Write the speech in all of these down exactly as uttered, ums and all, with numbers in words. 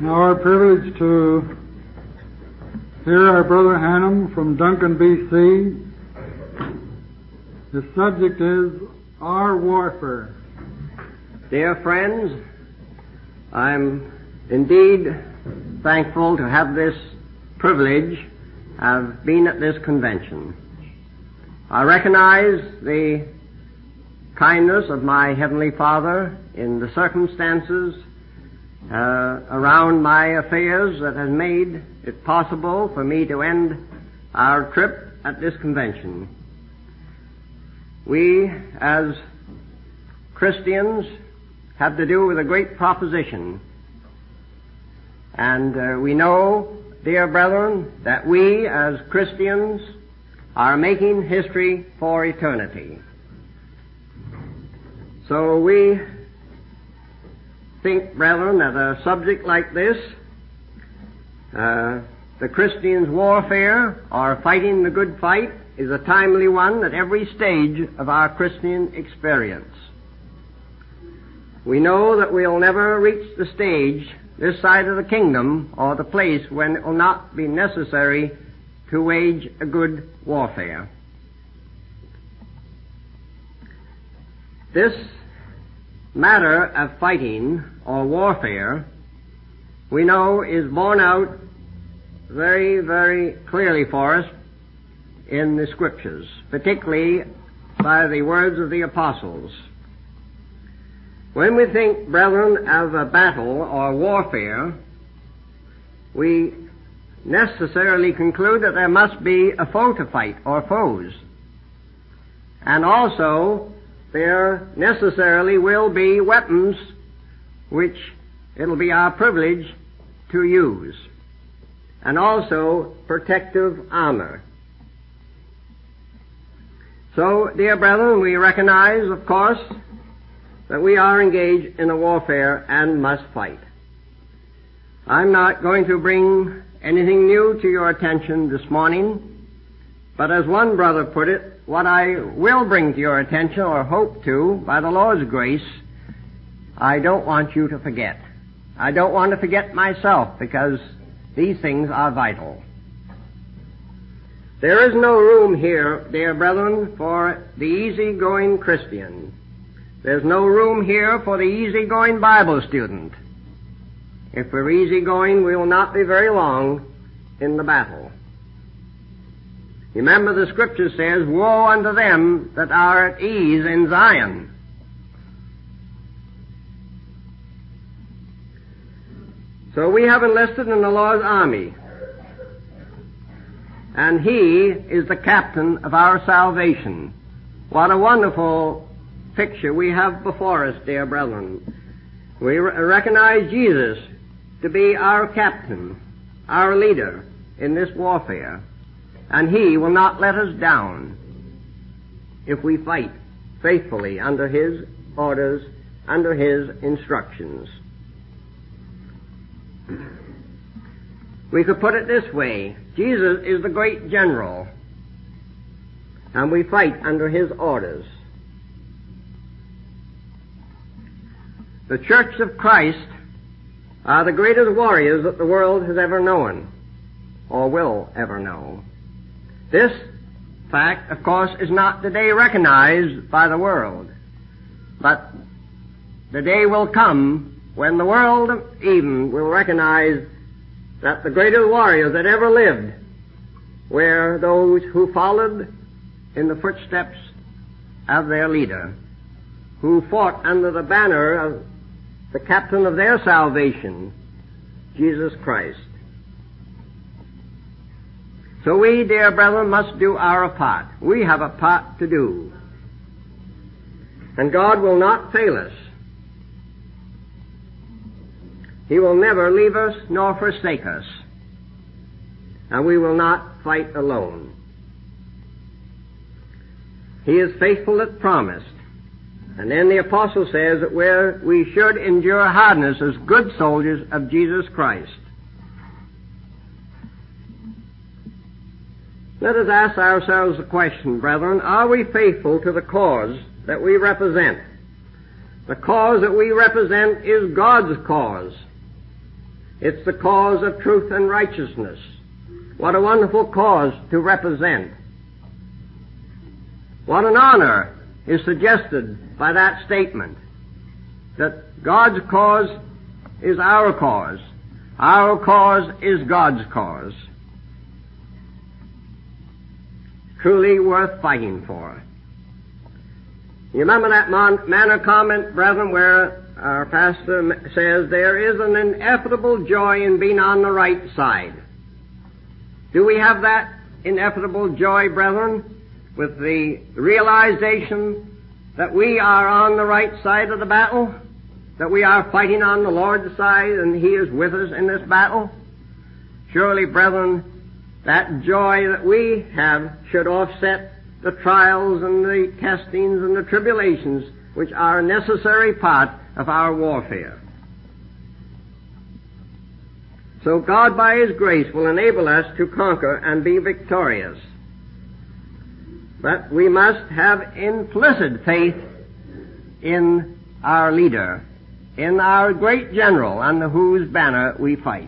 Now our privilege to hear our brother Hannum from Duncan, B C The subject is our warfare. Dear friends, I'm indeed thankful to have this privilege of being at this convention. I recognize the kindness of my Heavenly Father in the circumstances uh, around my affairs that has made it possible for me to end our trip at this convention. We, as Christians, have to do with a great proposition. And uh, we know, dear brethren, that we, as Christians, are making history for eternity. So we think, brethren, that a subject like this, uh, the Christian's warfare, or fighting the good fight, is a timely one at every stage of our Christian experience. We know that we'll never reach the stage this side of the kingdom, or the place when it will not be necessary to wage a good warfare. This matter of fighting or warfare, we know, is borne out very, very clearly for us in the Scriptures, particularly by the words of the apostles. When we think, brethren, of a battle or warfare, we necessarily conclude that there must be a foe to fight, or foes. And also, there necessarily will be weapons which it'll be our privilege to use, and also protective armor. So, dear brethren, we recognize, of course, that we are engaged in a warfare and must fight. I'm not going to bring anything new to your attention this morning, but as one brother put it, what I will bring to your attention, or hope to, by the Lord's grace, I don't want you to forget. I don't want to forget myself, because these things are vital. There is no room here, dear brethren, for the easy-going Christian. There's no room here for the easy-going Bible student. If we're easy-going, we will not be very long in the battle. Remember, the Scripture says, "Woe unto them that are at ease in Zion." So we have enlisted in the Lord's army, and He is the captain of our salvation. What a wonderful picture we have before us, dear brethren. We recognize Jesus to be our captain, our leader in this warfare, and He will not let us down if we fight faithfully under His orders, under His instructions. We could put it this way: Jesus is the great general, and we fight under His orders. The Church of Christ are the greatest warriors that the world has ever known, or will ever know. This fact, of course, is not today recognized by the world, but the day will come when the world even will recognize that the greatest warriors that ever lived were those who followed in the footsteps of their leader, who fought under the banner of the captain of their salvation, Jesus Christ. So we, dear brethren, must do our part. We have a part to do. And God will not fail us. He will never leave us nor forsake us. And we will not fight alone. He is faithful that promised. And then the apostle says that where we should endure hardness as good soldiers of Jesus Christ. Let us ask ourselves the question, brethren, are we faithful to the cause that we represent? The cause that we represent is God's cause. It's the cause of truth and righteousness. What a wonderful cause to represent. What an honor is suggested by that statement, that God's cause is our cause. Our cause is God's cause. Truly worth fighting for. You remember that man- manner comment, brethren, where our pastor says there is an ineffable joy in being on the right side. Do we have that ineffable joy, brethren, with the realization that we are on the right side of the battle, that we are fighting on the Lord's side and He is with us in this battle? Surely, brethren, that joy that we have should offset the trials and the testings and the tribulations which are a necessary part of our warfare. So God, by His grace, will enable us to conquer and be victorious. But we must have implicit faith in our leader, in our great general under whose banner we fight.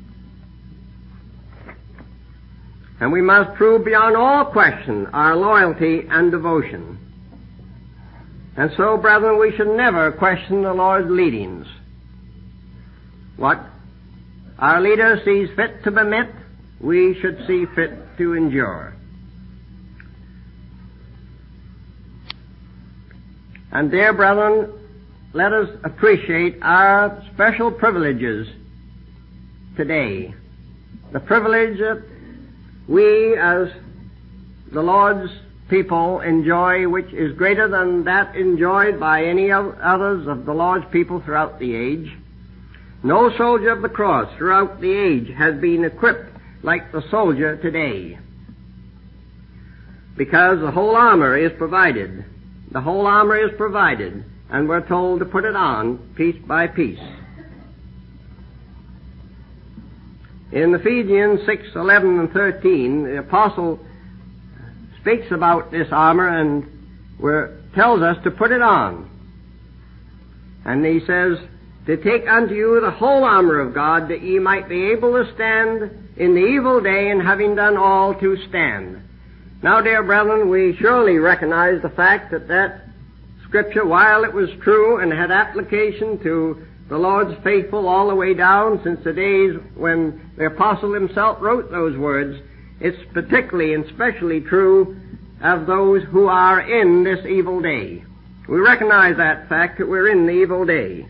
And we must prove beyond all question our loyalty and devotion. And so, brethren, we should never question the Lord's leadings. What our leader sees fit to permit, we should see fit to endure. And dear brethren, let us appreciate our special privileges today. The privilege that we as the Lord's people enjoy, which is greater than that enjoyed by any of others of the Lord's people throughout the age. No soldier of the cross throughout the age has been equipped like the soldier today, because the whole armor is provided. The whole armor is provided, and we're told to put it on piece by piece. In Ephesians six, eleven, and thirteen, the apostle speaks about this armor and where, tells us to put it on. And he says, to take unto you the whole armor of God, that ye might be able to stand in the evil day, and having done all, to stand. Now, dear brethren, we surely recognize the fact that that scripture, while it was true and had application to the Lord's faithful all the way down since the days when the apostle himself wrote those words, it's particularly and specially true of those who are in this evil day. We recognize that fact, that we're in the evil day.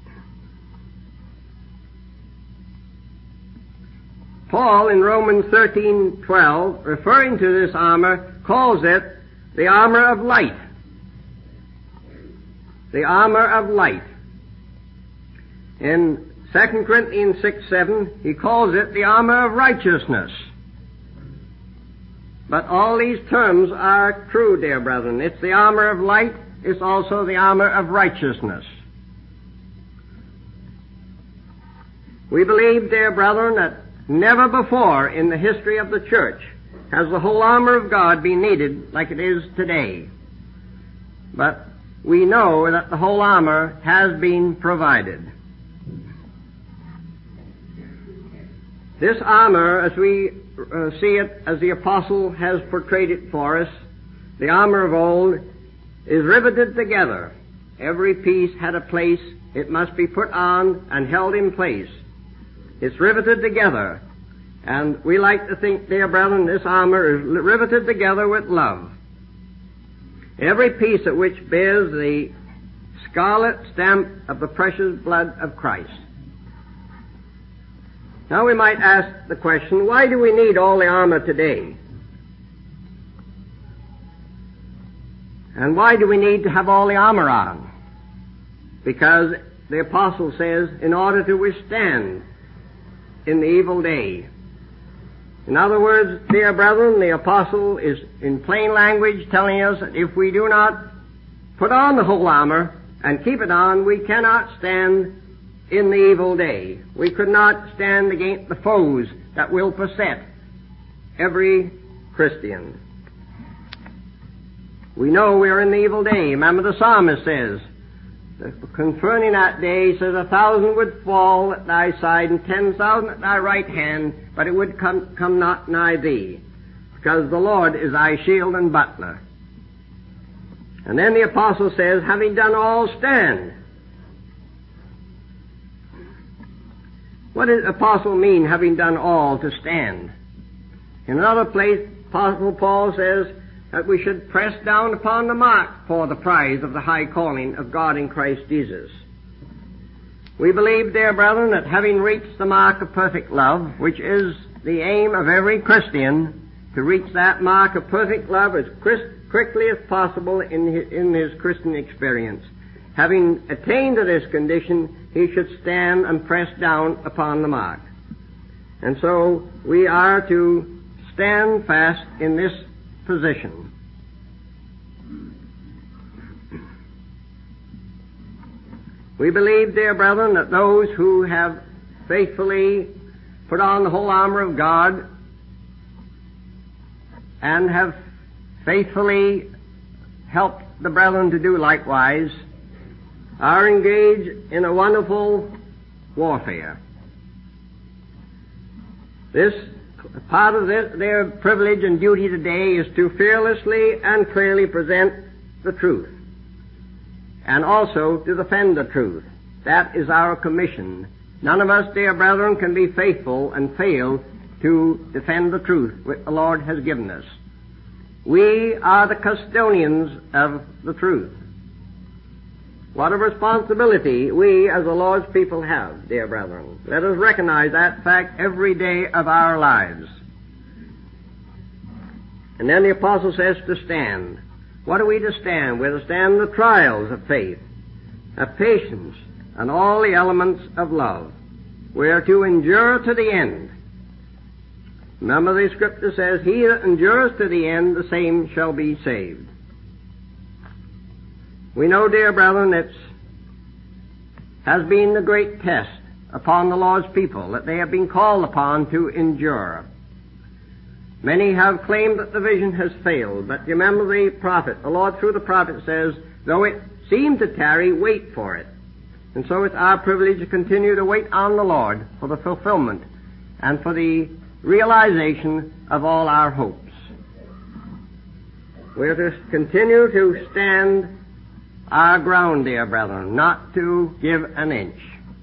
Paul, in Romans thirteen twelve, referring to this armor, calls it the armor of light. The armor of light. In Second Corinthians six seven, he calls it the armor of righteousness. But all these terms are true, dear brethren. It's the armor of light. It's also the armor of righteousness. We believe, dear brethren, that never before in the history of the church has the whole armor of God been needed like it is today. But we know that the whole armor has been provided. This armor, as we uh, see it, as the apostle has portrayed it for us, the armor of old, is riveted together. Every piece had a place. It must be put on and held in place. It's riveted together. And we like to think, dear brethren, this armor is riveted together with love. Every piece of which bears the scarlet stamp of the precious blood of Christ. Now we might ask the question, why do we need all the armor today? And why do we need to have all the armor on? Because the apostle says, in order to withstand in the evil day. In other words, dear brethren, the apostle is in plain language telling us that if we do not put on the whole armor and keep it on, we cannot stand in the evil day. We could not stand against the foes that will beset every Christian. We know we are in the evil day. Remember the psalmist says, concerning that day, he says, a thousand would fall at thy side and ten thousand at thy right hand, but it would come, come not nigh thee, because the Lord is thy shield and buckler. And then the apostle says, having done all, stand. What does apostle mean, having done all, to stand? In another place, Apostle Paul says that we should press down upon the mark for the prize of the high calling of God in Christ Jesus. We believe, dear brethren, that having reached the mark of perfect love, which is the aim of every Christian, to reach that mark of perfect love as quickly as possible in his, in his Christian experience. Having attained to this condition, he should stand and press down upon the mark. And so we are to stand fast in this position. We believe, dear brethren, that those who have faithfully put on the whole armor of God and have faithfully helped the brethren to do likewise are engaged in a wonderful warfare. This part of this, their privilege and duty today is to fearlessly and clearly present the truth, and also to defend the truth. That is our commission. None of us, dear brethren, can be faithful and fail to defend the truth which the Lord has given us. We are the custodians of the truth. What a responsibility we as the Lord's people have, dear brethren. Let us recognize that fact every day of our lives. And then the apostle says to stand. What are we to stand? We're to stand the trials of faith, of patience, and all the elements of love. We are to endure to the end. Remember, the Scripture says, he that endures to the end, the same shall be saved. We know, dear brethren, it has been the great test upon the Lord's people that they have been called upon to endure. Many have claimed that the vision has failed, but remember the prophet. The Lord through the prophet says, though it seem to tarry, wait for it. And so it's our privilege to continue to wait on the Lord for the fulfillment and for the realization of all our hopes. We're to continue to stand our ground, dear brethren, not to give an inch.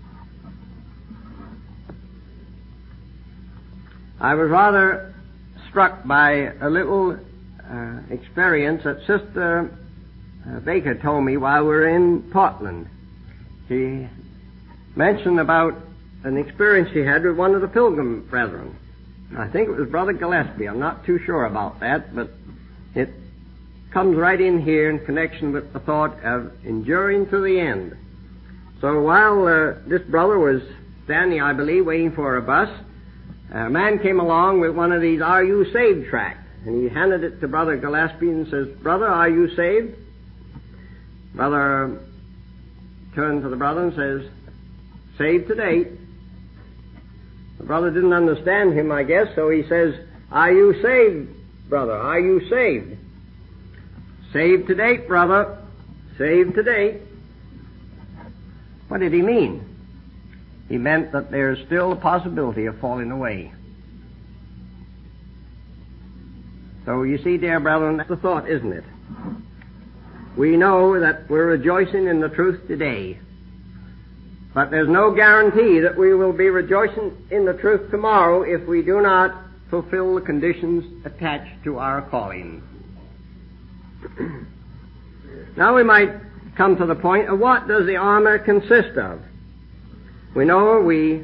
I was rather struck by a little uh, experience that Sister uh, Baker told me while we were in Portland. She mentioned about an experience she had with one of the Pilgrim brethren. I think it was Brother Gillespie. I'm not too sure about that, but it comes right in here in connection with the thought of enduring to the end. So while uh, this brother was standing, I believe, waiting for a bus, a man came along with one of these Are You Saved tracts, and he handed it to Brother Gillespie and says, Brother, are you saved? Brother turned to the brother and says, Saved to date. The brother didn't understand him, I guess, so he says, Are you saved, brother? Are you saved? Saved to date, brother. Saved to date. What did he mean? He meant that there's still a possibility of falling away. So you see, dear brethren, that's the thought, isn't it? We know that we're rejoicing in the truth today, but there's no guarantee that we will be rejoicing in the truth tomorrow if we do not fulfill the conditions attached to our calling. Now we might come to the point of what does the armor consist of? We know we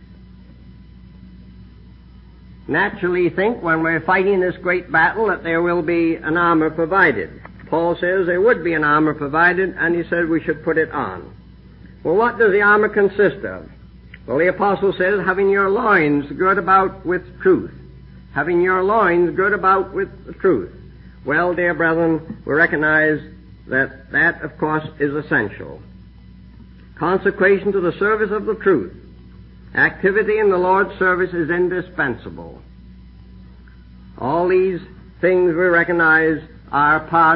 naturally think when we're fighting this great battle that there will be an armor provided. Paul says there would be an armor provided, and he said we should put it on. Well, what does the armor consist of? Well, the apostle says, having your loins girt about with truth. Having your loins girt about with the truth. Well, dear brethren, we recognize that that, of course, is essential. Consecration to the service of the truth. Activity in the Lord's service is indispensable. All these things we recognize are part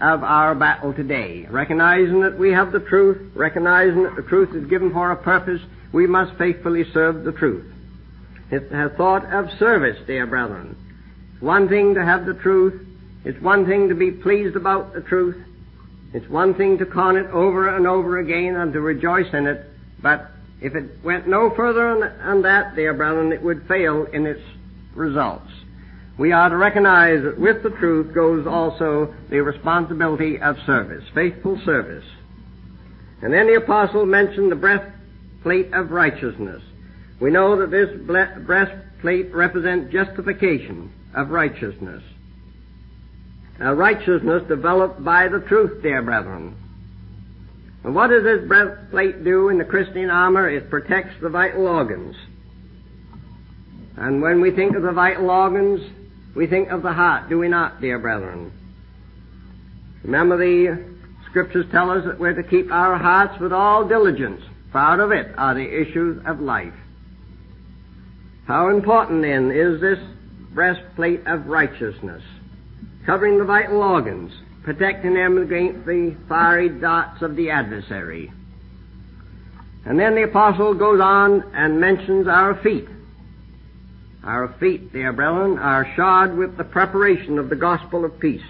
of our battle today. Recognizing that we have the truth, recognizing that the truth is given for a purpose, we must faithfully serve the truth. It's a thought of service, dear brethren. It's one thing to have the truth. It's one thing to be pleased about the truth. It's one thing to con it over and over again and to rejoice in it. But if it went no further than that, dear brethren, it would fail in its results. We are to recognize that with the truth goes also the responsibility of service, faithful service. And then the apostle mentioned the breastplate of righteousness. We know that this breastplate represents justification of righteousness. A righteousness developed by the truth, dear brethren. And what does this breastplate do in the Christian armor? It protects the vital organs. And when we think of the vital organs, we think of the heart, do we not, dear brethren? Remember, the Scriptures tell us that we're to keep our hearts with all diligence, for out of it are the issues of life. How important, then, is this breastplate of righteousness, covering the vital organs, protecting them against the fiery darts of the adversary? And then the apostle goes on and mentions our feet. Our feet, dear brethren, are shod with the preparation of the gospel of peace.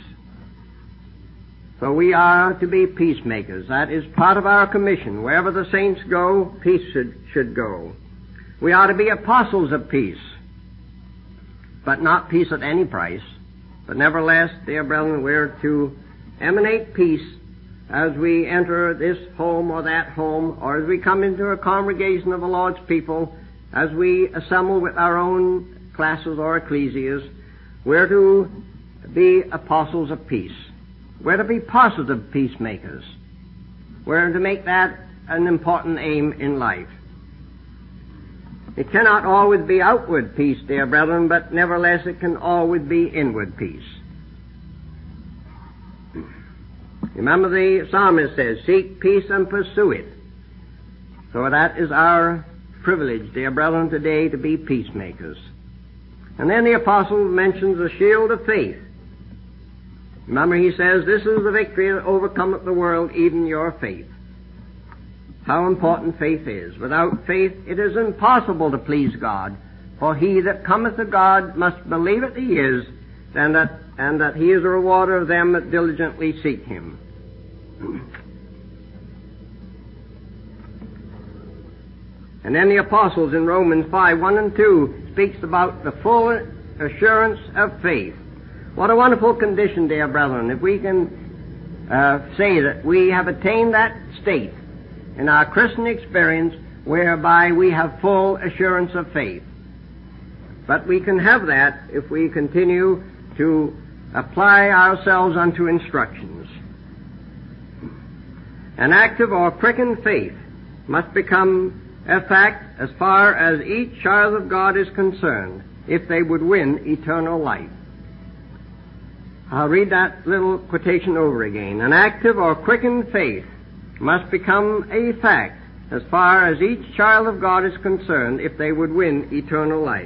So we are to be peacemakers. That is part of our commission. Wherever the saints go, peace should, should go. We are to be apostles of peace, but not peace at any price. But nevertheless, dear brethren, we're to emanate peace as we enter this home or that home, or as we come into a congregation of the Lord's people, as we assemble with our own classes or ecclesias. We're to be apostles of peace. We're to be positive peacemakers. We're to make that an important aim in life. It cannot always be outward peace, dear brethren, but nevertheless it can always be inward peace. Remember, the psalmist says, "Seek peace and pursue it." So that is our privilege, dear brethren, today to be peacemakers. And then the apostle mentions the shield of faith. Remember, he says, "This is the victory that overcometh the world, even your faith." How important faith is. Without faith it is impossible to please God. For he that cometh to God must believe that he is, and that, and that he is a rewarder of them that diligently seek him. And then the apostles in Romans five, one and two speaks about the full assurance of faith. What a wonderful condition, dear brethren, if we can uh, say that we have attained that state in our Christian experience whereby we have full assurance of faith. But we can have that if we continue to apply ourselves unto instructions. An active or quickened faith must become a fact as far as each child of God is concerned if they would win eternal life. I'll read that little quotation over again. An active or quickened faith must become a fact as far as each child of God is concerned if they would win eternal life.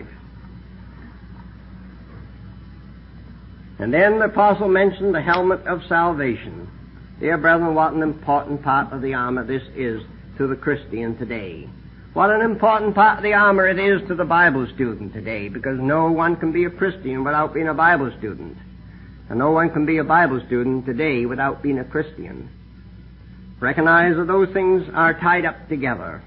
And then the apostle mentioned the helmet of salvation. Dear brethren, what an important part of the armor this is to the Christian today. What an important part of the armor it is to the Bible student today, because no one can be a Christian without being a Bible student. And no one can be a Bible student today without being a Christian. Recognize that those things are tied up together.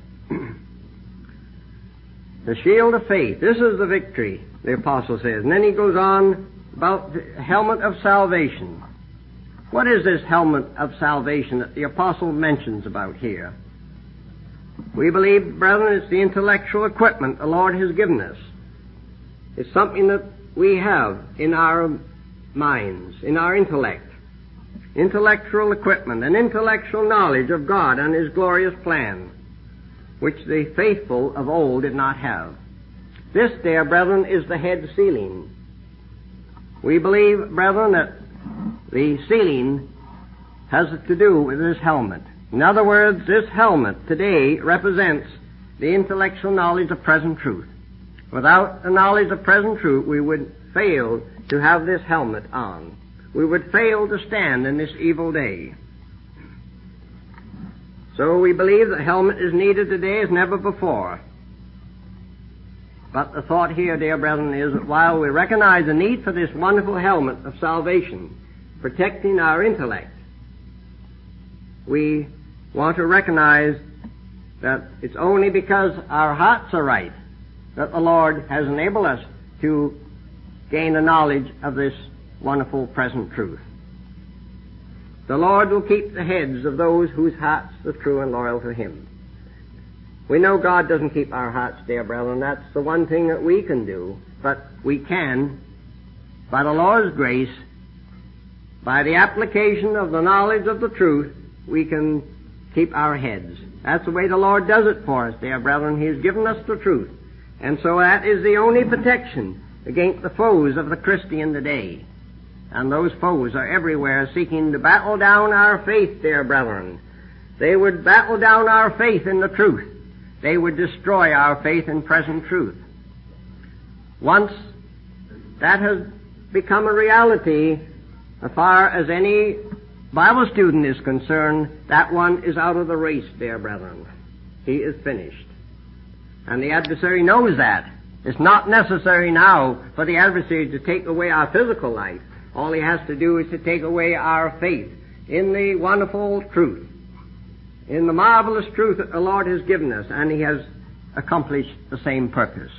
The shield of faith. This is the victory, the apostle says. And then he goes on about the helmet of salvation. What is this helmet of salvation that the apostle mentions about here? We believe, brethren, it's the intellectual equipment the Lord has given us. It's something that we have in our minds, in our intellect. Intellectual equipment and intellectual knowledge of God and His glorious plan, which the faithful of old did not have. This, dear brethren, is the head sealing. We believe, brethren, that the sealing has to do with this helmet. In other words, this helmet today represents the intellectual knowledge of present truth. Without the knowledge of present truth, we would fail to have this helmet on. we would fail to stand in this evil day. So we believe the helmet is needed today as never before. But the thought here, dear brethren, is that while we recognize the need for this wonderful helmet of salvation, protecting our intellect, we want to recognize that it's only because our hearts are right that the Lord has enabled us to gain a knowledge of this wonderful present truth. The Lord will keep the heads of those whose hearts are true and loyal to Him. We know God doesn't keep our hearts, dear brethren. That's the one thing that we can do. But we can, by the Lord's grace, by the application of the knowledge of the truth, we can keep our heads. That's the way the Lord does it for us, dear brethren. He has given us the truth. And so that is the only protection against the foes of the Christian today. And those foes are everywhere seeking to battle down our faith, dear brethren. They would battle down our faith in the truth. They would destroy our faith in present truth. Once that has become a reality, as far as any Bible student is concerned, that one is out of the race, dear brethren. He is finished. And the adversary knows that. It's not necessary now for the adversary to take away our physical life. All he has to do is to take away our faith in the wonderful truth, in the marvelous truth that the Lord has given us, and He has accomplished the same purpose.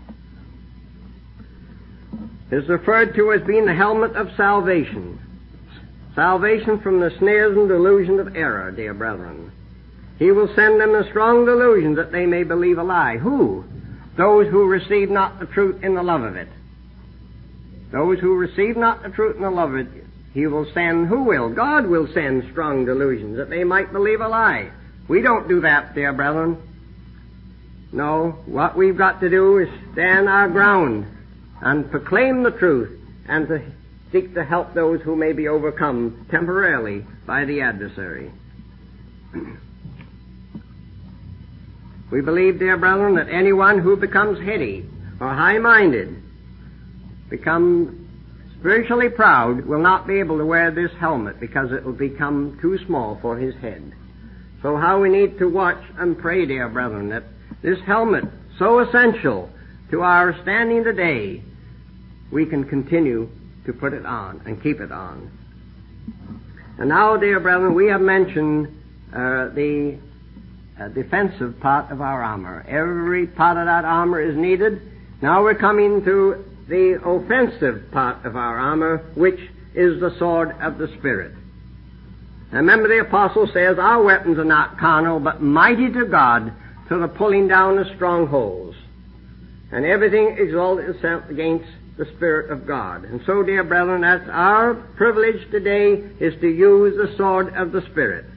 It is referred to as being the helmet of salvation. Salvation from the snares and delusion of error, dear brethren. He will send them a strong delusion that they may believe a lie. Who? Those who receive not the truth in the love of it. Those who receive not the truth in the love of it, He will send, who will? God will send strong delusions that they might believe a lie. We don't do that, dear brethren. No, what we've got to do is stand our ground and proclaim the truth and to seek to help those who may be overcome temporarily by the adversary. We believe, dear brethren, that anyone who becomes heady or high-minded, become spiritually proud, will not be able to wear this helmet because it will become too small for his head. So how we need to watch and pray, dear brethren, that this helmet, so essential to our standing today, we can continue to put it on and keep it on. And now, dear brethren, we have mentioned uh, the uh, defensive part of our armor. Every part of that armor is needed. Now we're coming to the offensive part of our armor, which is the sword of the Spirit. And remember, the apostle says, our weapons are not carnal, but mighty to God, to the pulling down of strongholds. And everything exalted itself against the Spirit of God. And so, dear brethren, that's our privilege today, is to use the sword of the Spirit.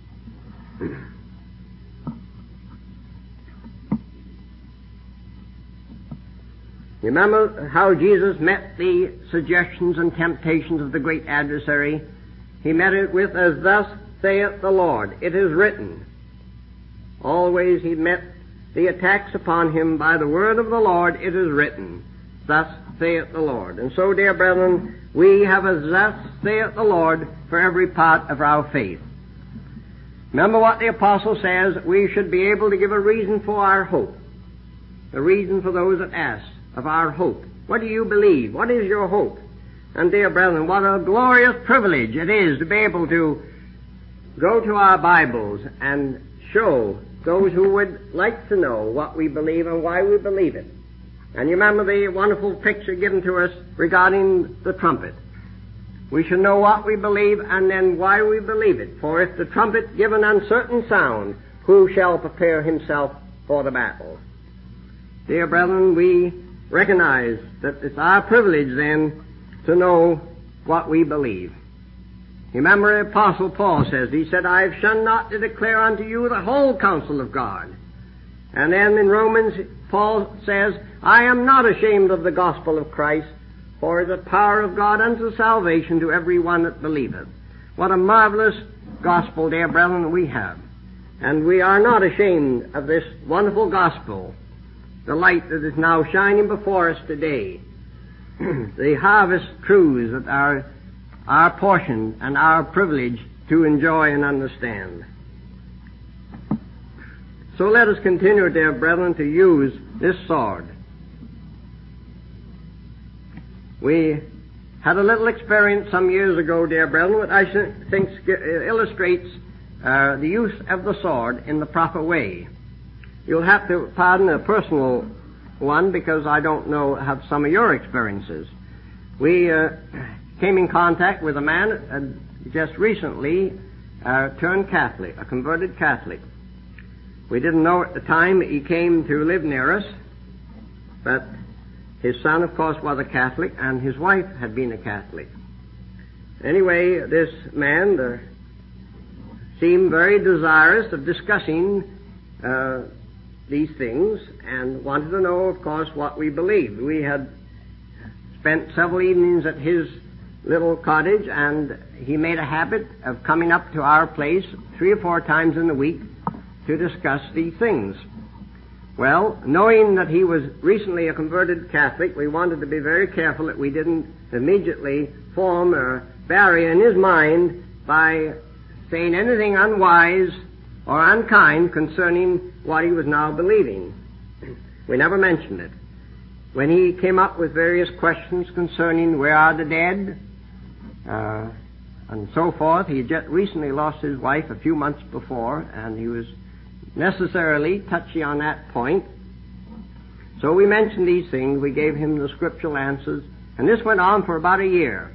Remember how Jesus met the suggestions and temptations of the great adversary? He met it with, as thus saith the Lord, it is written. Always he met the attacks upon him by the word of the Lord, it is written. Thus saith the Lord. And so, dear brethren, we have a thus saith the Lord for every part of our faith. Remember what the apostle says, we should be able to give a reason for our hope. The reason for those that ask of our hope. What do you believe? What is your hope? And dear brethren, what a glorious privilege it is to be able to go to our Bibles and show those who would like to know what we believe and why we believe it. And you remember the wonderful picture given to us regarding the trumpet. We should know what we believe and then why we believe it. For if the trumpet give an uncertain sound, who shall prepare himself for the battle? Dear brethren, we recognize that it's our privilege then to know what we believe. Remember, the Apostle Paul says, he said, I have shunned not to declare unto you the whole counsel of God. And then in Romans, Paul says, I am not ashamed of the gospel of Christ, for it is the power of God unto salvation to every one that believeth. What a marvelous gospel, dear brethren, we have. And we are not ashamed of this wonderful gospel, the light that is now shining before us today. The harvest truths that are our portion and our privilege to enjoy and understand. So let us continue, dear brethren, to use this sword. We had a little experience some years ago, dear brethren, that I think illustrates uh, the use of the sword in the proper way. You'll have to pardon a personal one because I don't know have some of your experiences. We uh, came in contact with a man uh, just recently uh, turned Catholic, a converted Catholic. We didn't know at the time he came to live near us, but his son, of course, was a Catholic, and his wife had been a Catholic. Anyway, this man uh, seemed very desirous of discussing uh, these things and wanted to know, of course, what we believed. We had spent several evenings at his little cottage, and he made a habit of coming up to our place three or four times in the week to discuss these things. Well, knowing that he was recently a converted Catholic, we wanted to be very careful that we didn't immediately form a barrier in his mind by saying anything unwise or unkind concerning what he was now believing. We never mentioned it. When he came up with various questions concerning where are the dead, uh, and so forth, he had just recently lost his wife a few months before, and he was necessarily touchy on that point. So we mentioned these things. We gave him the scriptural answers, and this went on for about a year.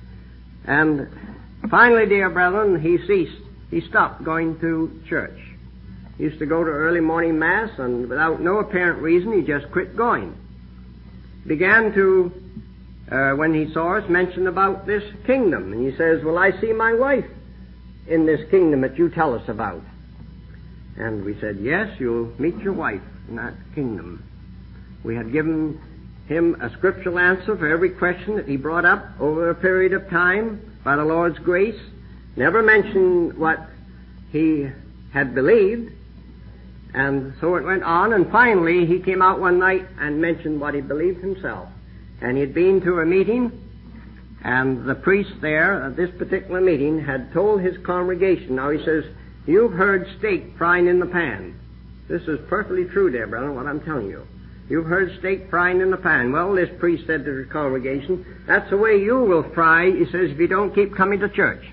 And finally, dear brethren, he ceased. He stopped going to church. He used to go to early morning mass, and without no apparent reason, he just quit going. Began to, uh, when he saw us, mention about this kingdom. And he says, "Will I see my wife in this kingdom that you tell us about?" And we said, "Yes, you'll meet your wife in that kingdom." We had given him a scriptural answer for every question that he brought up over a period of time by the Lord's grace. Never mentioned what he had believed. And so it went on, and finally he came out one night and mentioned what he believed himself. And he'd been to a meeting, and the priest there at this particular meeting had told his congregation, now he says, "You've heard steak frying in the pan." This is perfectly true, dear brother, what I'm telling you. You've heard steak frying in the pan. Well, this priest said to the congregation, "That's the way you will fry," he says, "if you don't keep coming to church."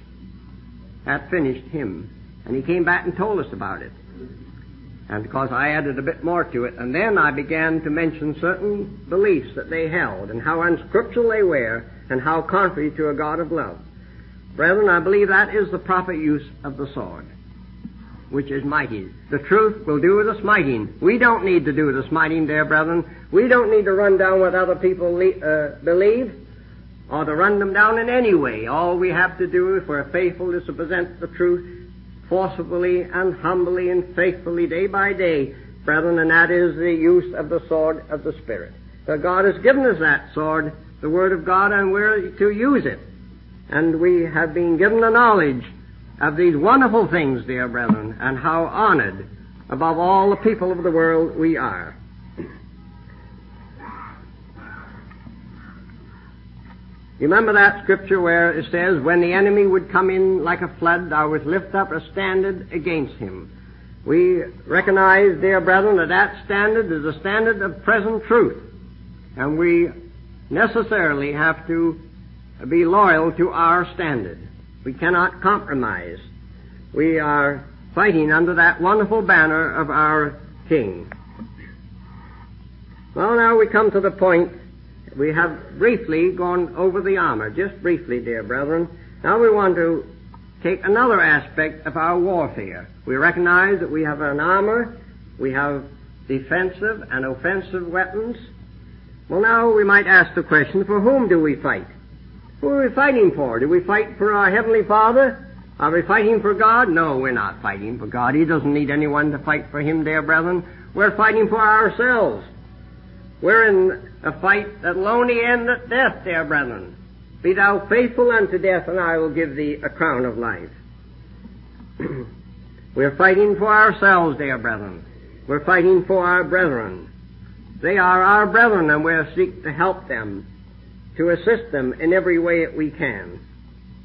That finished him. And he came back and told us about it. And because I added a bit more to it, and then I began to mention certain beliefs that they held, and how unscriptural they were, and how contrary to a God of love. Brethren, I believe that is the proper use of the sword, which is mighty. The truth will do the smiting. We don't need to do the smiting, dear brethren. We don't need to run down what other people le- uh, believe, or to run them down in any way. All we have to do, if we're faithful, is to present the truth forcibly and humbly and faithfully day by day, brethren, and that is the use of the sword of the Spirit. So God has given us that sword, the Word of God, and we're to use it. And we have been given the knowledge of these wonderful things, dear brethren, and how honored above all the people of the world we are. You remember that scripture where it says, "When the enemy would come in like a flood, thou would lift up a standard against him." We recognize, dear brethren, that that standard is a standard of present truth. And we necessarily have to be loyal to our standard. We cannot compromise. We are fighting under that wonderful banner of our King. Well, now we come to the point. We have briefly gone over the armor, just briefly, dear brethren. Now we want to take another aspect of our warfare. We recognize that we have an armor, we have defensive and offensive weapons. Well, now we might ask the question, for whom do we fight? Who are we fighting for? Do we fight for our Heavenly Father? Are we fighting for God? No, we're not fighting for God. He doesn't need anyone to fight for Him, dear brethren. We're fighting for ourselves. We're in a fight that'll only end at death, dear brethren. "Be thou faithful unto death, and I will give thee a crown of life." We're fighting for ourselves, dear brethren. We're fighting for our brethren. They are our brethren, and we'll seek to help them, to assist them in every way that we can.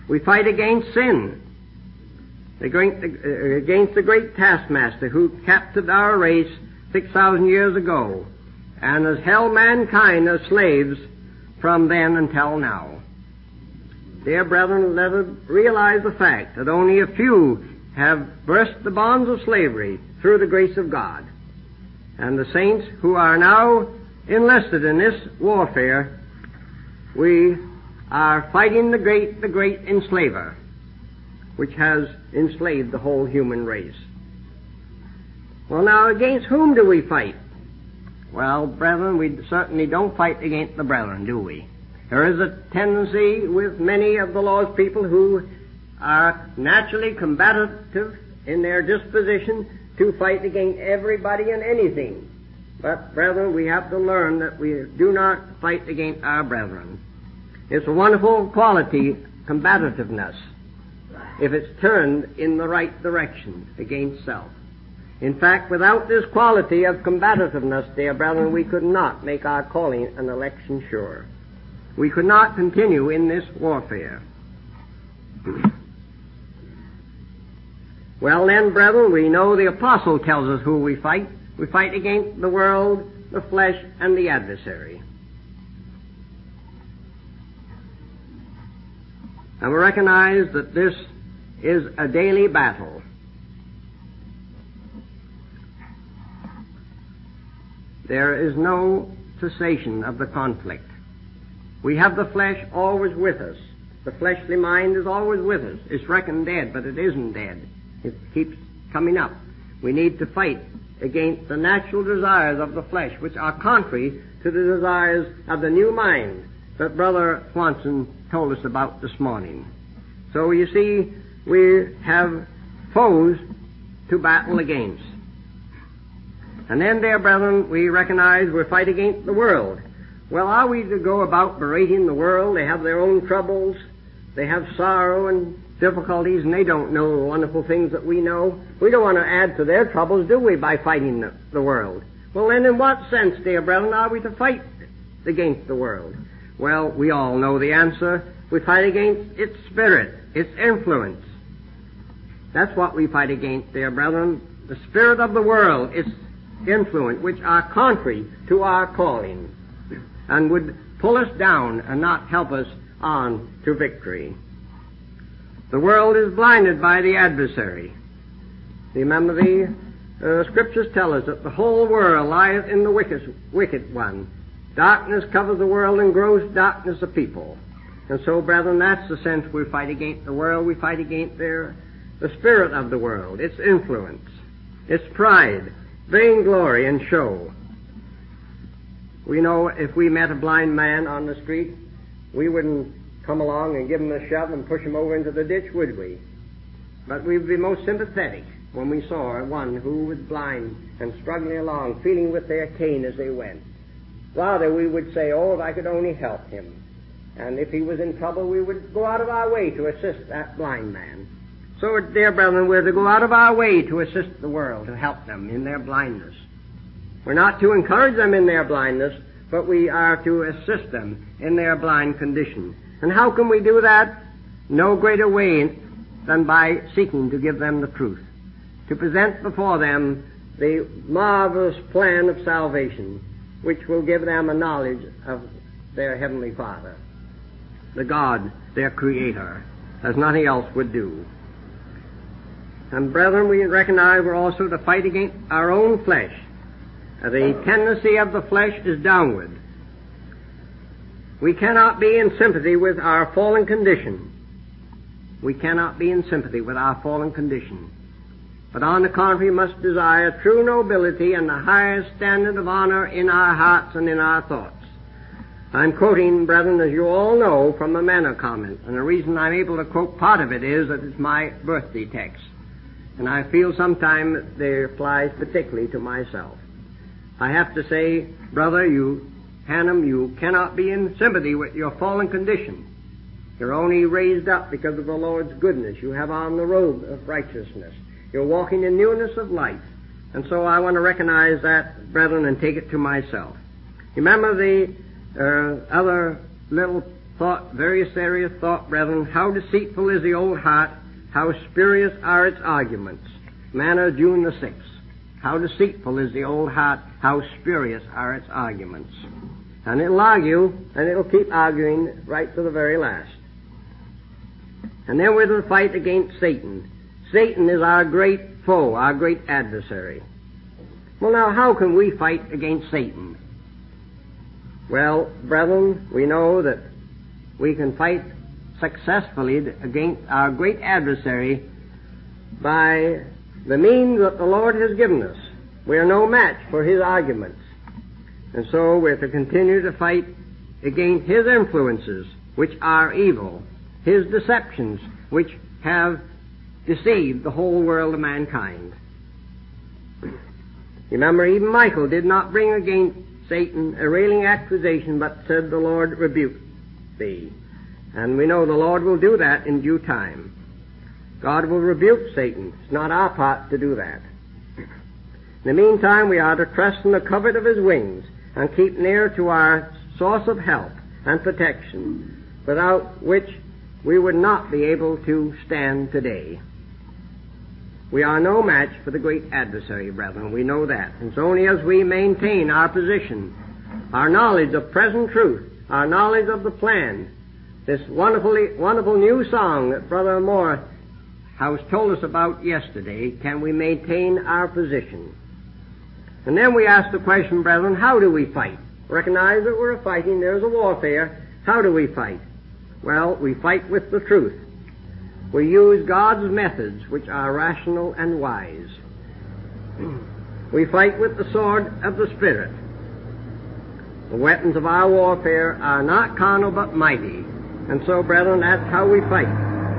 We fight against sin, the great, uh, against the great taskmaster who captured our race six thousand years ago and has held mankind as slaves from then until now. Dear brethren, let us realize the fact that only a few have burst the bonds of slavery through the grace of God. And the saints who are now enlisted in this warfare, we are fighting the great, the great enslaver, which has enslaved the whole human race. Well, now, against whom do we fight? Well, brethren, we certainly don't fight against the brethren, do we? There is a tendency with many of the Lord's people who are naturally combative in their disposition to fight against everybody and anything. But, brethren, we have to learn that we do not fight against our brethren. It's a wonderful quality, combativeness, if it's turned in the right direction against self. In fact, without this quality of combativeness, dear brethren, we could not make our calling and election sure. We could not continue in this warfare. Well then, brethren, we know the apostle tells us who we fight. We fight against the world, the flesh, and the adversary. And we recognize that this is a daily battle. There is no cessation of the conflict. We have the flesh always with us. The fleshly mind is always with us. It's reckoned dead, but it isn't dead. It keeps coming up. We need to fight against the natural desires of the flesh, which are contrary to the desires of the new mind that Brother Swanson told us about this morning. So you see, we have foes to battle against. And then, dear brethren, we recognize we fight against the world. Well, are we to go about berating the world? They have their own troubles. They have sorrow and difficulties, and they don't know the wonderful things that we know. We don't want to add to their troubles, do we, by fighting the, the world? Well, then, in what sense, dear brethren, are we to fight against the world? Well, we all know the answer. We fight against its spirit, its influence. That's what we fight against, dear brethren. The spirit of the world, its influence, which are contrary to our calling and would pull us down and not help us on to victory. The world is blinded by the adversary. Remember, the uh, Scriptures tell us that the whole world lieth in the wicked, wicked one. Darkness covers the world and gross darkness the people. And so, brethren, that's the sense we fight against the world. We fight against their, the spirit of the world, its influence, its pride, vainglory, and show. We know if we met a blind man on the street, we wouldn't come along and give him a shove and push him over into the ditch, would we? But we'd be most sympathetic when we saw one who was blind and struggling along, feeling with their cane as they went. Rather, we would say, oh, if I could only help him. And if he was in trouble, we would go out of our way to assist that blind man. So, dear brethren, we're to go out of our way to assist the world, to help them in their blindness. We're not to encourage them in their blindness, but we are to assist them in their blind condition. And how can we do that? No greater way than by seeking to give them the truth, to present before them the marvelous plan of salvation, which will give them a knowledge of their Heavenly Father, the God, their Creator, as nothing else would do. And brethren, we recognize we're also to fight against our own flesh. The tendency of the flesh is downward. We cannot be in sympathy with our fallen condition. We cannot be in sympathy with our fallen condition. But on the contrary, must desire true nobility and the highest standard of honor in our hearts and in our thoughts. I'm quoting, brethren, as you all know, from the Manna comment, and the reason I'm able to quote part of it is that it's my birthday text. And I feel sometimes it applies particularly to myself. I have to say, brother, you, Hannum, you cannot be in sympathy with your fallen condition. You're only raised up because of the Lord's goodness. You have on the robe of righteousness. You're walking in newness of life. And so I want to recognize that, brethren, and take it to myself. Remember the uh, other little thought, very serious thought, brethren, how deceitful is the old heart, how spurious are its arguments. Manor, June the sixth. How deceitful is the old heart, how spurious are its arguments. And it'll argue, and it'll keep arguing right to the very last. And then we're to fight against Satan. Satan is our great foe, our great adversary. Well, now, how can we fight against Satan? Well, brethren, we know that we can fight successfully against our great adversary by the means that the Lord has given us. We are no match for his arguments. And so we're to continue to fight against his influences, which are evil, his deceptions, which have deceived the whole world of mankind. Remember, even Michael did not bring against Satan a railing accusation, but said, "The Lord rebuke thee." And we know the Lord will do that in due time. God will rebuke Satan. It's not our part to do that. In the meantime, we are to trust in the covert of his wings and keep near to our source of help and protection, without which we would not be able to stand today. We are no match for the great adversary, brethren. We know that. It's only as we maintain our position, our knowledge of present truth, our knowledge of the plan, this wonderfully, wonderful new song that Brother Moore has told us about yesterday, can we maintain our position. And then we ask the question, brethren, how do we fight? Recognize that we're fighting, there's a warfare. How do we fight? Well, we fight with the truth. We use God's methods, which are rational and wise. We fight with the sword of the Spirit. The weapons of our warfare are not carnal but mighty. And so, brethren, that's how we fight.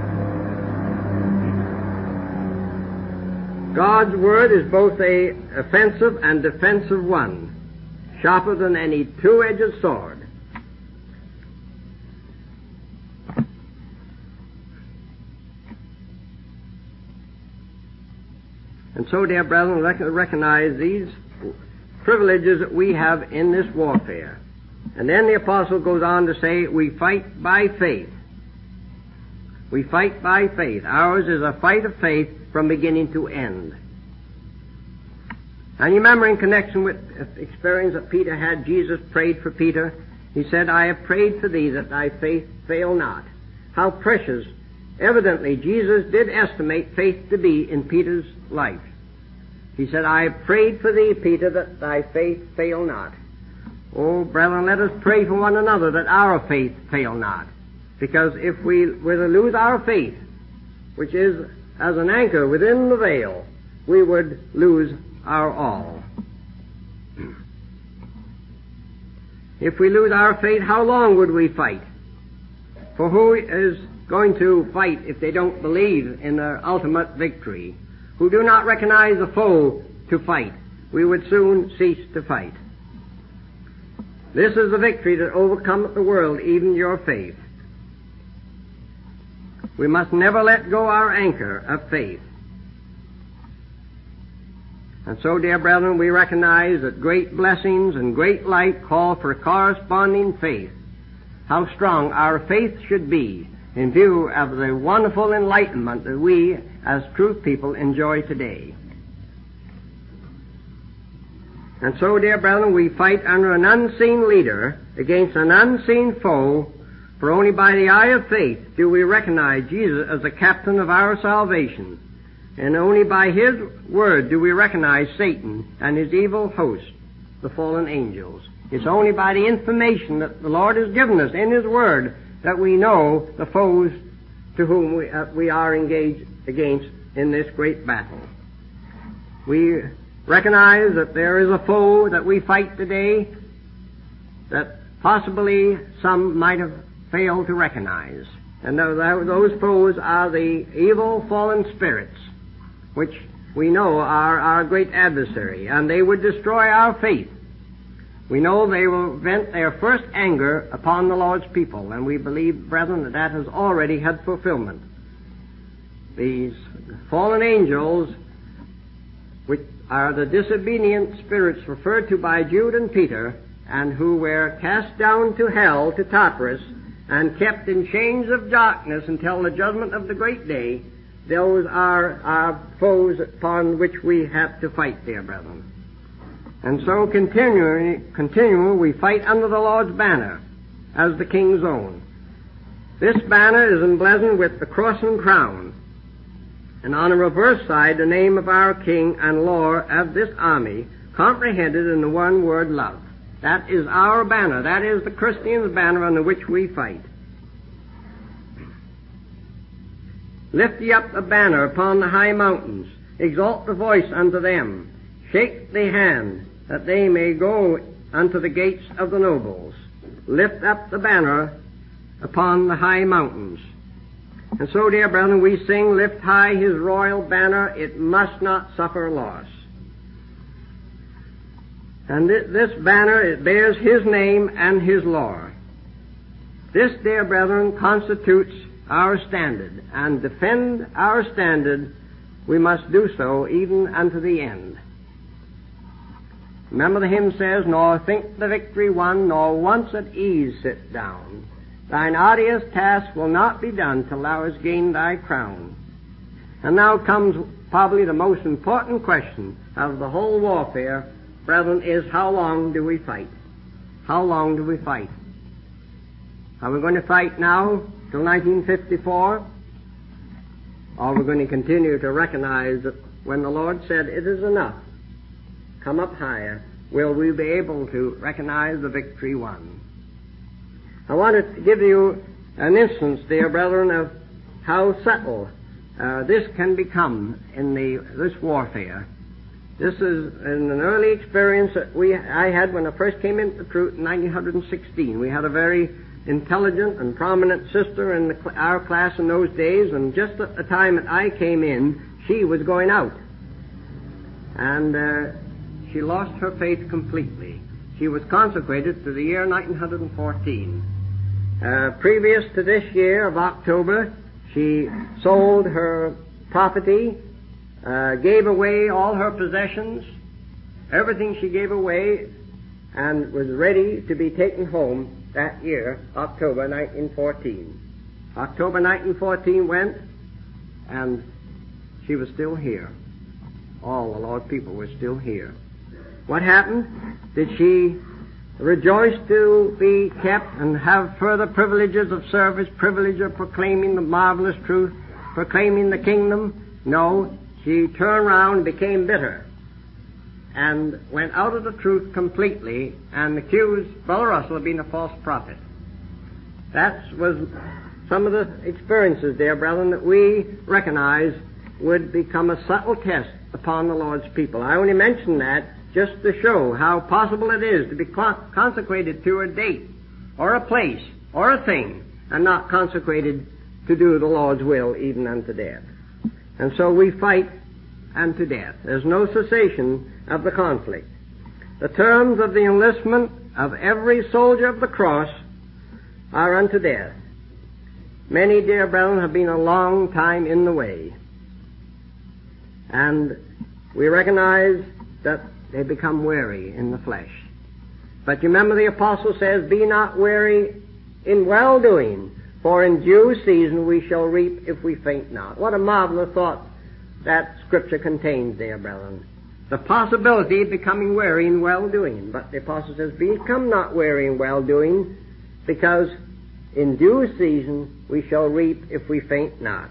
God's Word is both a offensive and defensive one, sharper than any two-edged sword. And so, dear brethren, recognize these privileges that we have in this warfare. And then the apostle goes on to say, we fight by faith. We fight by faith. Ours is a fight of faith from beginning to end. And you remember, in connection with the experience that Peter had, Jesus prayed for Peter. He said, "I have prayed for thee that thy faith fail not." How precious. Evidently, Jesus did estimate faith to be in Peter's life. He said, "I have prayed for thee, Peter, that thy faith fail not." Oh, brethren, let us pray for one another that our faith fail not. Because if we were to lose our faith, which is as an anchor within the veil, we would lose our all. If we lose our faith, how long would we fight? For who is going to fight if they don't believe in their ultimate victory? Who do not recognize the foe to fight? We would soon cease to fight. This is the victory that overcometh the world, even your faith. We must never let go our anchor of faith. And so, dear brethren, we recognize that great blessings and great light call for corresponding faith. How strong our faith should be in view of the wonderful enlightenment that we, as truth people, enjoy today. And so, dear brethren, we fight under an unseen leader against an unseen foe, for only by the eye of faith do we recognize Jesus as the captain of our salvation, and only by his word do we recognize Satan and his evil host, the fallen angels. It's only by the information that the Lord has given us in his word that we know the foes to whom we, uh, we are engaged against in this great battle. We recognize that there is a foe that we fight today that possibly some might have failed to recognize. And those foes are the evil fallen spirits, which we know are our great adversary, and they would destroy our faith. We know they will vent their first anger upon the Lord's people, and we believe, brethren, that that has already had fulfillment. These fallen angels, which are the disobedient spirits referred to by Jude and Peter, and who were cast down to hell, to Tartarus, and kept in chains of darkness until the judgment of the great day, those are our foes upon which we have to fight, dear brethren. And so continually, continually we fight under the Lord's banner as the King's own. This banner is emblazoned with the cross and crown, and on the reverse side the name of our King and Lord of this army, comprehended in the one word, love. That is our banner. That is the Christian's banner under which we fight. Lift ye up the banner upon the high mountains. Exalt the voice unto them. Shake the hand, that they may go unto the gates of the nobles. Lift up the banner upon the high mountains. And so, dear brethren, we sing, lift high his royal banner, it must not suffer loss. And this banner, it bears his name and his law. This, dear brethren, constitutes our standard, and defend our standard we must do so even unto the end. Remember the hymn says, nor think the victory won, nor once at ease sit down. Thine arduous task will not be done till thou hast gained thy crown. And now comes probably the most important question of the whole warfare, brethren, is how long do we fight? How long do we fight? Are we going to fight now till nineteen fifty-four? Or are we going to continue to recognize that when the Lord said, it is enough, come up higher, will we be able to recognize the victory won? I want to give you an instance, dear brethren, of how subtle uh, this can become in the this warfare. This is in an early experience that we I had when I first came into the truth in nineteen sixteen. We had a very intelligent and prominent sister in the, our class in those days, and just at the time that I came in, she was going out. And uh, she lost her faith completely. She was consecrated to the year nineteen fourteen. Uh, previous to this year of October, she sold her property, uh, gave away all her possessions, everything she gave away, and was ready to be taken home that year, October nineteen fourteen. October nineteen fourteen went, and she was still here. All the Lord's people were still here. What happened? Did she rejoice to be kept and have further privileges of service, privilege of proclaiming the marvelous truth, proclaiming the kingdom? No, she turned around and became bitter and went out of the truth completely and accused Brother Russell of being a false prophet. That was some of the experiences, dear brethren, that we recognize would become a subtle test upon the Lord's people. I only mention that just to show how possible it is to be consecrated to a date or a place or a thing and not consecrated to do the Lord's will even unto death. And so we fight unto death. There's no cessation of the conflict. The terms of the enlistment of every soldier of the cross are unto death. Many, dear brethren, have been a long time in the way. And we recognize that they become weary in the flesh. But you remember the apostle says, be not weary in well-doing, for in due season we shall reap if we faint not. What a marvelous thought that Scripture contains, dear brethren. The possibility of becoming weary in well-doing. But the apostle says, become not weary in well-doing, because in due season we shall reap if we faint not.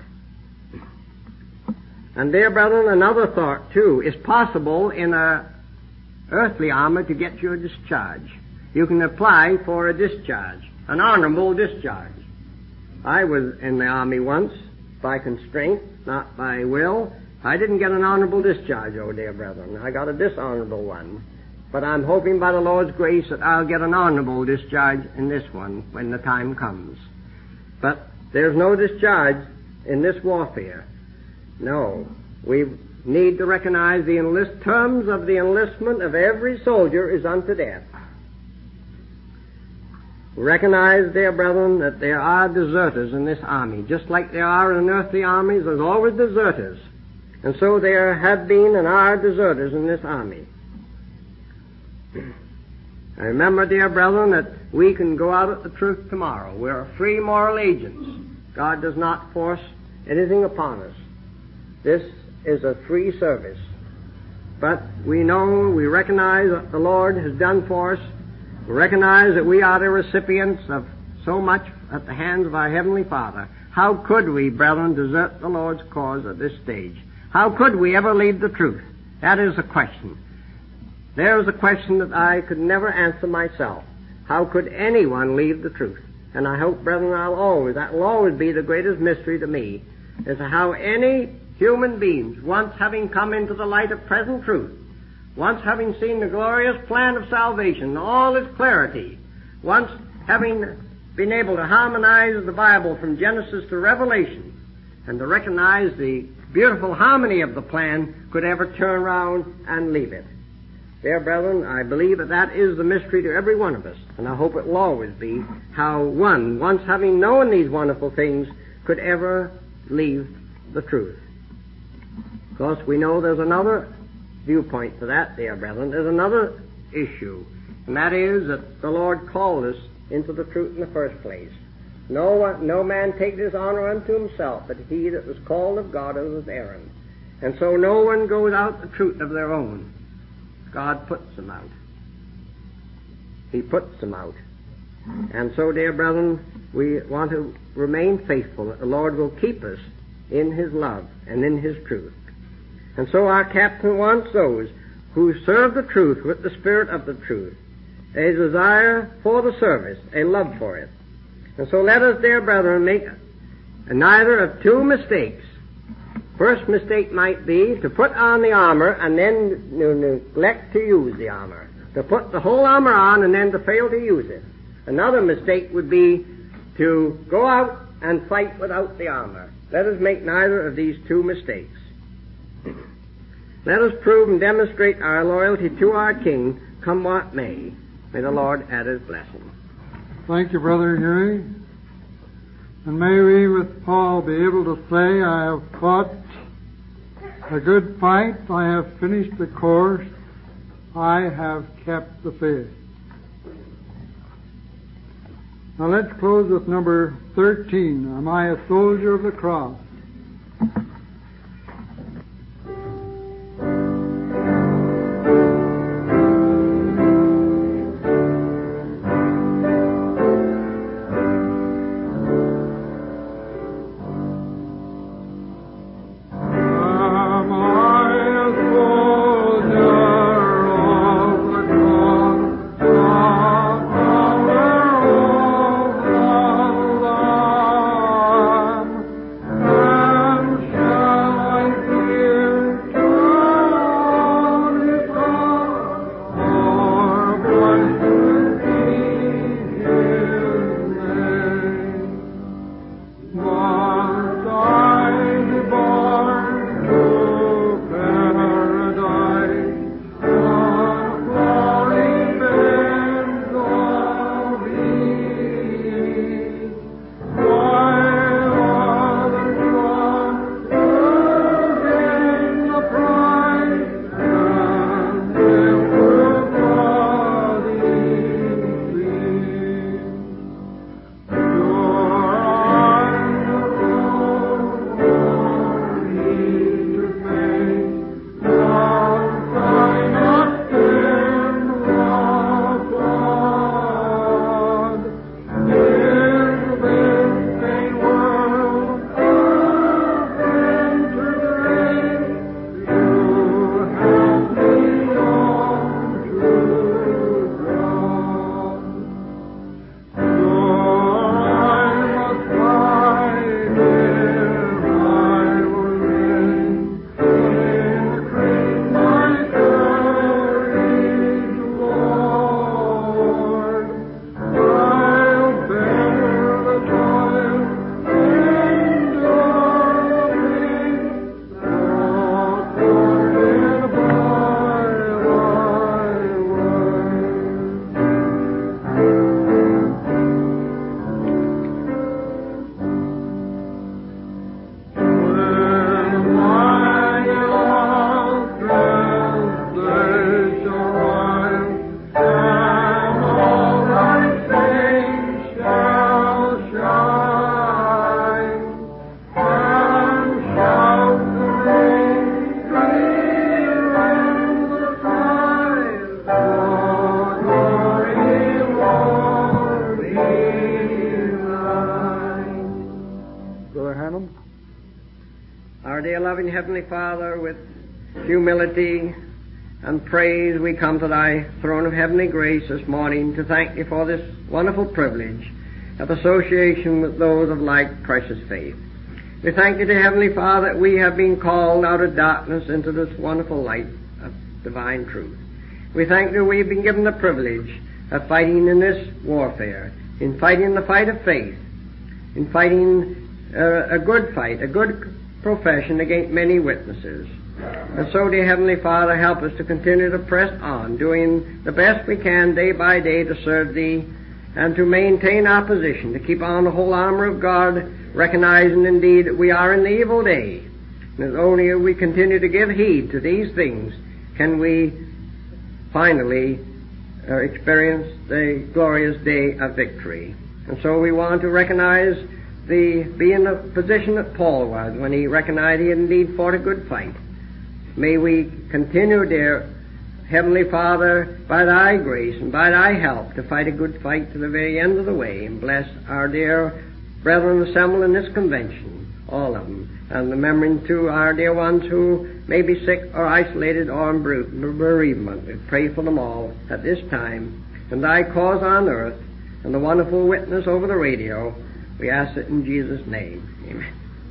And dear brethren, another thought too is possible in a earthly armor to get your discharge. You can apply for a discharge, an honorable discharge. I was in the army once by constraint, not by will. I didn't get an honorable discharge, oh dear brethren. I got a dishonorable one. But I'm hoping by the Lord's grace that I'll get an honorable discharge in this one when the time comes. But there's no discharge in this warfare. No. We need to recognize the enlist terms of the enlistment of every soldier is unto death. Recognize, dear brethren, that there are deserters in this army. Just like there are in earthly armies, there's always deserters. And so there have been and are deserters in this army. And remember, dear brethren, that we can go out at the truth tomorrow. We're free moral agents. God does not force anything upon us. This is a free service. But we know, we recognize what the Lord has done for us. We recognize that we are the recipients of so much at the hands of our Heavenly Father. How could we, brethren, desert the Lord's cause at this stage? How could we ever leave the truth? That is a question. There is a question that I could never answer myself. How could anyone leave the truth? And I hope, brethren, I'll always, that will always be the greatest mystery to me, as to how any human beings, once having come into the light of present truth, once having seen the glorious plan of salvation, all its clarity, once having been able to harmonize the Bible from Genesis to Revelation, and to recognize the beautiful harmony of the plan, could ever turn around and leave it. Dear brethren, I believe that that is the mystery to every one of us, and I hope it will always be, how one, once having known these wonderful things, could ever leave the truth. Of course, we know there's another viewpoint to that, dear brethren. There's another issue, and that is that the Lord called us into the truth in the first place. No one, no man take this honor unto himself, but he that was called of God as was Aaron. And so no one goes out the truth of their own. God puts them out. He puts them out. And so, dear brethren, we want to remain faithful that the Lord will keep us in His love and in His truth. And so our captain wants those who serve the truth with the spirit of the truth, a desire for the service, a love for it. And so let us, dear brethren, make neither of two mistakes. First mistake might be to put on the armor and then neglect to use the armor. To put the whole armor on and then to fail to use it. Another mistake would be to go out and fight without the armor. Let us make neither of these two mistakes. Let us prove and demonstrate our loyalty to our King, come what may. May the Lord add His blessing. Thank you, Brother Huey. And may we with Paul be able to say, I have fought a good fight, I have finished the course, I have kept the faith. Now let's close with number thirteen, Am I a Soldier of the Cross? Oh loving Heavenly Father, with humility and praise we come to Thy throne of heavenly grace this morning to thank Thee for this wonderful privilege of association with those of like precious faith. We thank Thee, dear Heavenly Father, that we have been called out of darkness into this wonderful light of divine truth. We thank Thee we have been given the privilege of fighting in this warfare, in fighting the fight of faith, in fighting uh, a good fight, a good profession against many witnesses. And so, dear Heavenly Father, help us to continue to press on, doing the best we can day by day to serve Thee and to maintain our position, to keep on the whole armor of God, recognizing indeed that we are in the evil day. And that only if we continue to give heed to these things can we finally uh, experience the glorious day of victory. And so we want to recognize the, be in the position that Paul was when he recognized he had indeed fought a good fight. May we continue, dear Heavenly Father, by Thy grace and by Thy help to fight a good fight to the very end of the way, and bless our dear brethren assembled in this convention, all of them, and remembering too our dear ones who may be sick or isolated or in bereavement. We pray for them all at this time, and Thy cause on earth, and the wonderful witness over the radio. We ask it in Jesus' name. Amen.